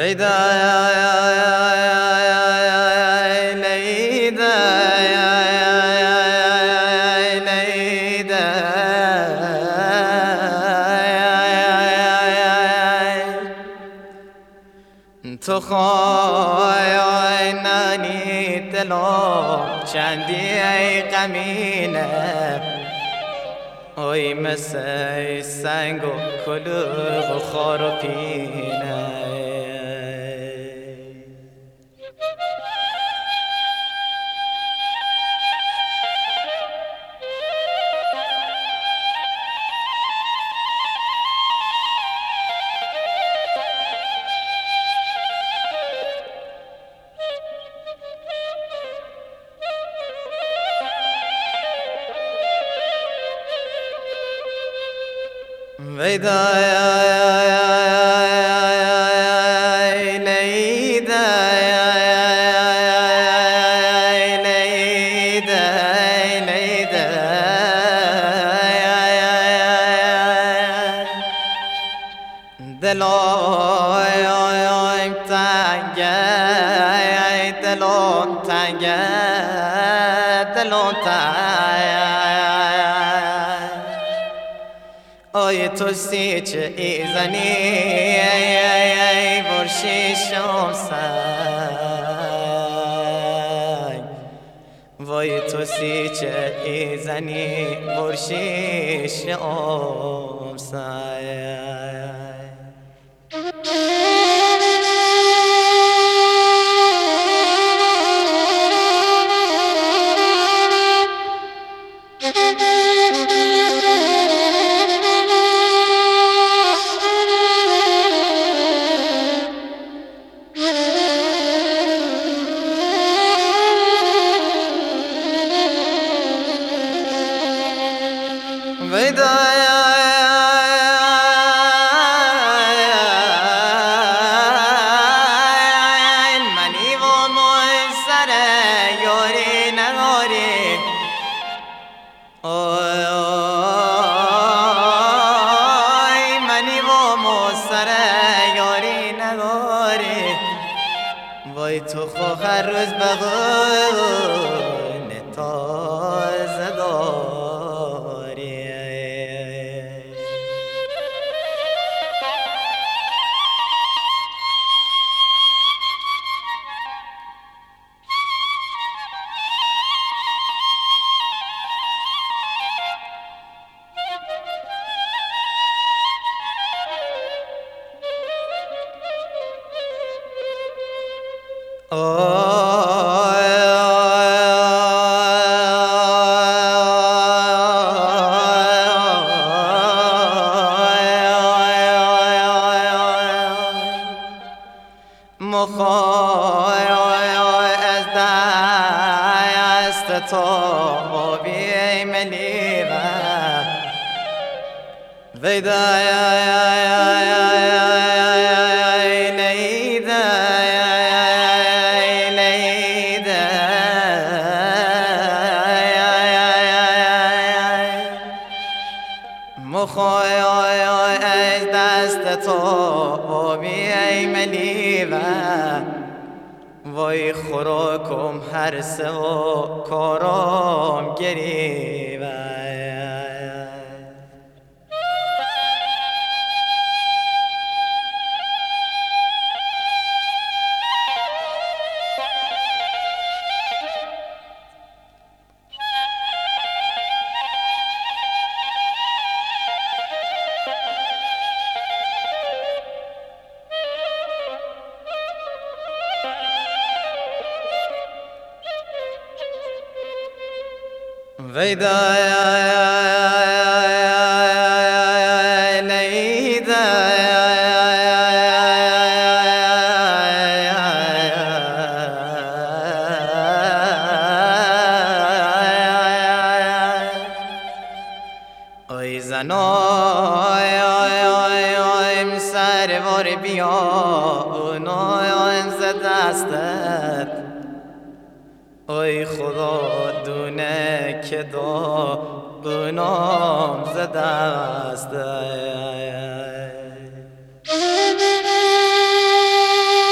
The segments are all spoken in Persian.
ویدا لیدا لیدا تو خوای نانی دلو چندی ای غمینه اوی مسای سنگ و کلوغ و خار و پینه ویدا لیدا لیدا لیدا دلوم تنگه دلوم تنگه دلوم تنگه آی تو سی چه ایزنی ای برشی شمسنگ وای تو سی چه ایزنی برشی شمسنگ ویدا منی و سر یاری نگاری منی و سر یاری نگاری وای تو خو هر روز بغون تازه داری مخوای از دست تو بی ملیوه ویدا لیدا لیدا مخوای از دست تو بی ملیوه وای خوراکم هر سه و کارم گریوه ویدا لیدا ای زنایم سرور بیا اونایم ز دستت ای خدا دونه که داغونم ز دستت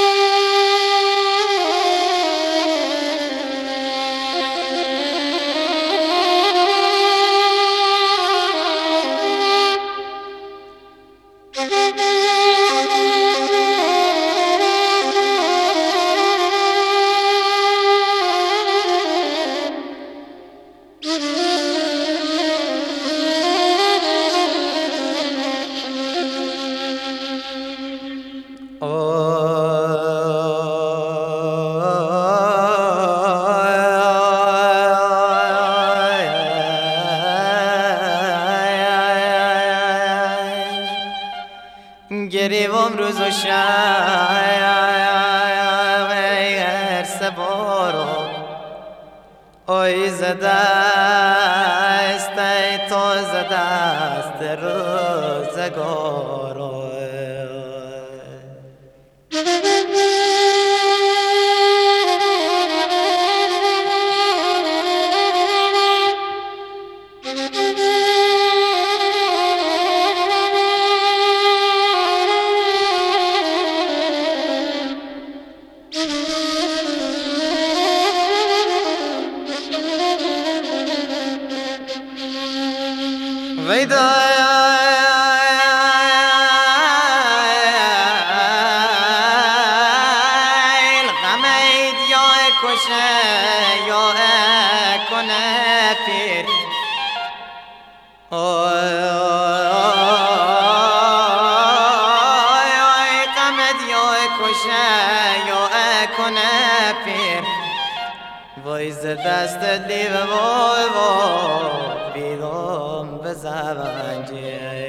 بیدم روز و شهر سبارو اوی زده است ای تو زده است روزگارو ویدا الغمید یا کشه یا کنه پیر غمید یا کشه یا کنه پیر وای ز دست لیو وای بیدم به زبانجی